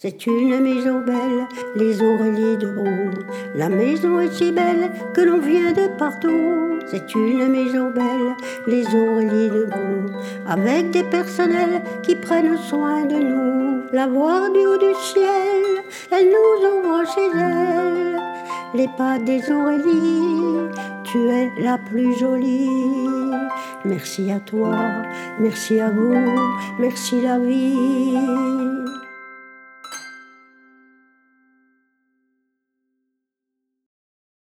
C'est une maison belle, les Aurélies de Brou. La maison est si belle que l'on vient de partout. C'est une maison belle, les Aurélies de Brou. Avec des personnels qui prennent soin de nous. La voir du haut du ciel, elle nous ouvre chez elle. Les pas des Aurélies, tu es la plus jolie. Merci à toi, merci à vous, merci la vie.